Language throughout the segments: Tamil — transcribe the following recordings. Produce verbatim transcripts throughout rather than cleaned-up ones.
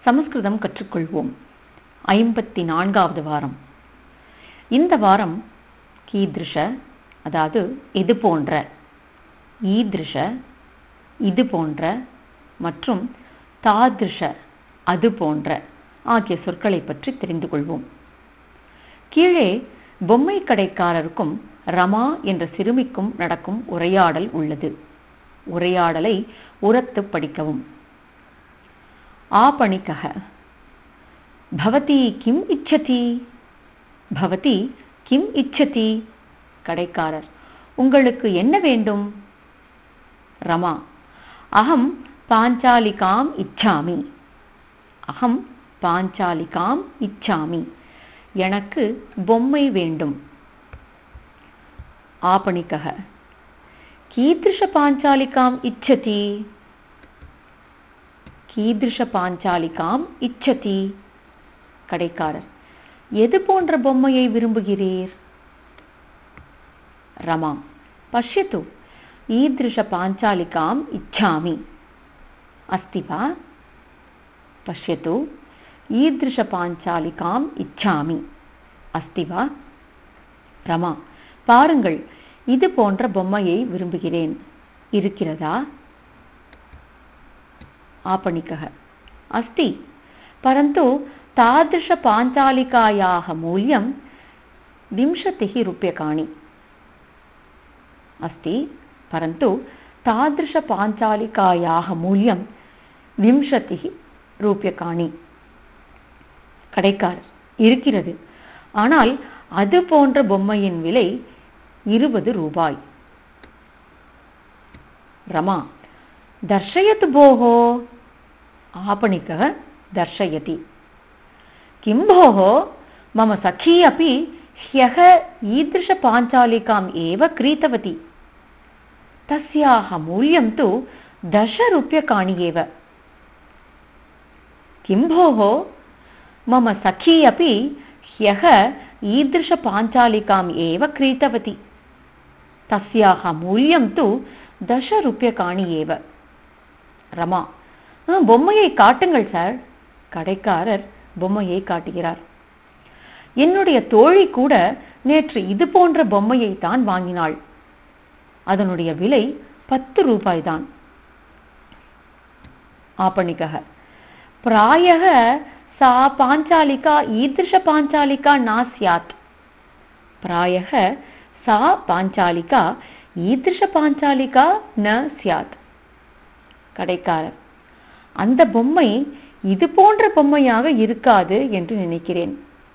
சமஸ்கிருதம் கற்றுக்கொள்வோம். ஐம்பத்தி நான்காவது வாரம். இந்த வாரம் கீதிருஷ, அதாவது இது போன்ற, ஈதிருஷ இது போன்ற மற்றும் தாதிருஷ அது போன்ற ஆகிய சொற்களை பற்றி தெரிந்து கொள்வோம். கீழே பொம்மை கடைக்காரருக்கும் ரமா என்ற சிறுமிக்கும் நடக்கும் உரையாடல் உள்ளது. உரையாடலை உரத்து படிக்கவும். आपणिकः भवती किम् इच्छति? भवती किम् इच्छति? கடைக்காரர், உங்களுக்கு என்ன வேண்டும்? ரமா, அகம் பாஞ்சாலிகாம் இச்சாமி. அகம் பாஞ்சாலிகாம் இச்சாமி, எனக்கு பொம்மை வேண்டும். आपणिकः कीदृश பாஞ்சாலிகாம் இच्छति? कीदृश பாஞ்சாலிகாம் இச்சதி. கடைக்காரர், எது போன்ற பொம்மையை விரும்புகிறீர்? ரமா, பஷ்யத்து ஈதிருஷ பாஞ்சாலிகாம் இச்சாமி. அஸ்தி வா? பஷ்யத்து ஈதிருஷ பாஞ்சாலிகாம் இச்சாமி. அஸ்தி வா? ரமா, பாருங்கள், இது போன்ற பொம்மையை விரும்புகிறேன், இருக்கிறதா? आपणिकः अस्ति, परन्तु तादृशपाञ्चालिकायाः मूल्यं विंशतिः रूप्यकाणि. अस्ति, परन्तु तादृशपाञ्चालिकायाः मूल्यं विंशतिः रूप्यकाणि. கடைக்காரர், இருக்கிறது, ஆனால் அது போன்ற பொம்மையின் விலை இருபது ரூபாய். ரமா, दर्शयतु भोः. आपणिकः दर्शयति. किं भोः, मम सखी अपि ह्यः ईदृशपाञ्चालिकाम् एव क्रीतवती. तस्याः मूल्यं तु दशरूप्यकाणि एव. किं भोः, मम सखी अपि ह्यः ईदृशपाञ्चालिकाम् एव क्रीतवती. तस्याः मूल्यं तु दशरूप्यकाणि एव. ரமா, பொம்மையை காட்டுங்கள் சார். கடைக்காரர் பொம்மையை காட்டுகிறார். என்னுடைய தோழி கூட நேற்று இது போன்ற பொம்மையை தான் வாங்கினாள். அதனுடைய விலை பத்து ரூபாய் தான். आपणिकः प्रायः सा पाञ्चालिका ईदृश पाञ्चालिका न स्यात्. प्रायः सा पाञ्चालिका ईदृश पाञ्चालिका न स्यात्. கடைக்காரர், அந்த பொம்மை இது போன்ற பொம்மையாக இருக்காது என்று நினைக்கிறேன்.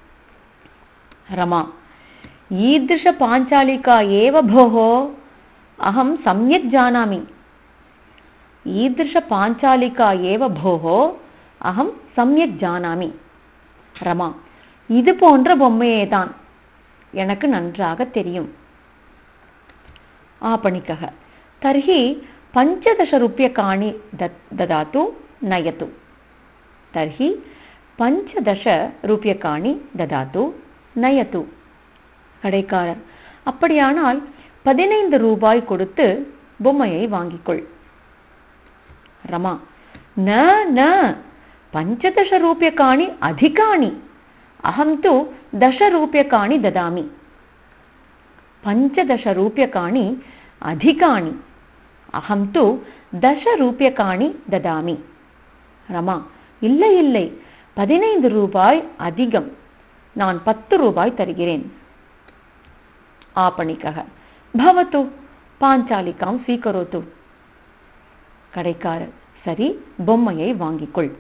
ரமா, ஈதிருஷ பாஞ்சாலிகா ஏவ போஹோ அகம் சம்யக் ஜானாமி. ஈதிருஷ பாஞ்சாலிகா ஏவ போஹோ அகம் சம்யக் ஜானாமி. ரமா, இது போன்ற பொம்மையே தான், எனக்கு நன்றாக தெரியும். आपणिकः தர்ஹி பஞ்சதச ரூப்யகாணி ததாது நயது. தர்ஹி பஞ்சதச ரூப்யகாணி ததாது நயது. கடைக்காரர், அப்படியானால் பதினைந்து ரூபாய் கொடுத்து பொம்மையை வாங்கிக்கொள். ரமா, ந ந பஞ்சதச ரூப்யகாணி அதிகாணி, அகம் து தச ரூப்யகாணி ததாமி. பஞ்சதச ரூப்யகாணி அதிகாணி, அகம் து தச ரூப்யகாணி ததாமி. ரமா, இல்லை இல்லை, பதினைந்து ரூபாய் அதிகம், நான் பத்து ரூபாய் தருகிறேன். आपणिकः भवतु பாஞ்சாலிகாம் ஸ்வீகரோத்து. கடைக்காரர், சரி, பொம்மையை வாங்கிக்கொள்.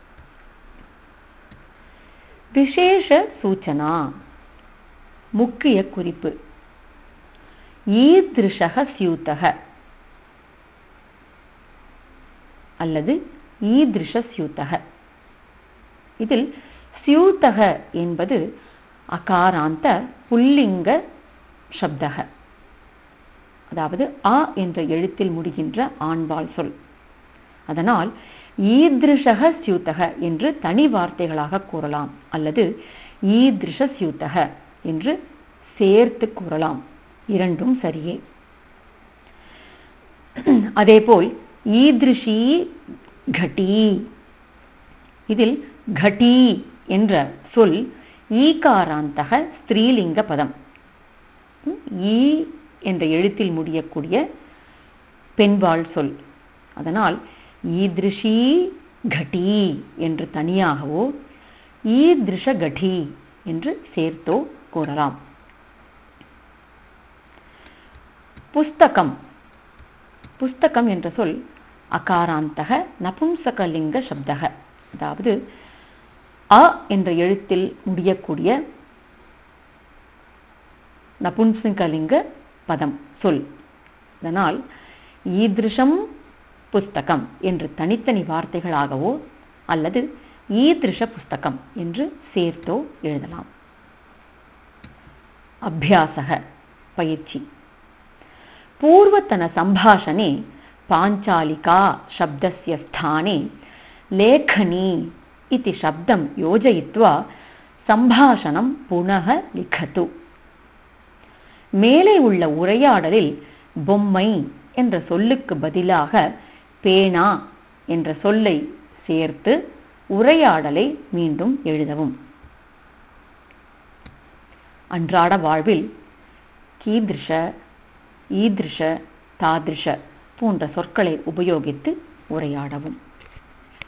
விசேஷ சூச்சனா, முக்கிய குறிப்பு. ஈதிருஷः ஸ்யூதः அல்லது ஈதிருஷ ஸ்யூதः. இதில் ஸ்யூதः என்பது அகாராந்த புல்லிங்க சப்தக, அதாவது ஆ என்ற எழுத்தில் முடிகின்ற ஆண்பால் சொல். அதனால் ஈதிருஷः ஸ்யூதः என்று தனி வார்த்தைகளாக கூறலாம், அல்லது ஈதிருஷ ஸ்யூதः என்று சேர்த்து கூறலாம். இரண்டும் சரியே. அதேபோல் ஈதிருஷி घटी இதில் கட்டி என்ற சொல் ஈகாராந்தக ஸ்திரீலிங்க பதம். ஈ என்ற எழுத்தில் முடியக்கூடிய பெண்பால் சொல். அதனால் ஈதிருஷி கட்டி என்று தனியாகவோ ஈதிருஷ கட்டி என்று சேர்த்தோ கூறலாம். புஸ்தகம். புஸ்தகம் என்ற சொல் அகாராந்தக நபும்சகலிங்க சப்தக, அதாவது அ என்ற எழுத்தில் முடியக்கூடிய நபும்சகலிங்க பதம் சொல். அதனால் ஈதிருஷம் புஸ்தகம் என்று தனித்தனி வார்த்தைகளாகவோ அல்லது ஈதிருஷ புஸ்தகம் என்று சேர்த்தோ எழுதலாம். அபியாசக பயிற்சி. பூர்வத்தன சம்பாஷணே பாஞ்சாலிகா சப்தஸ்ய ஸ்தானே லேखनी इति शब्दं योजयित्वा சம்பாஷணம் புனः லிखतु. மேலே உள்ள உரையாடலில் பொம்மை என்ற சொல்லுக்கு பதிலாக பேனா என்ற சொல்லை சேர்த்து உரையாடலை மீண்டும் எழுதவும். அன்றாட வாழ்வில் கீதிருஷ, ஈதிருஷ, தாதிருஷ போன்ற சொற்களை உபயோகித்து உரையாடவும்.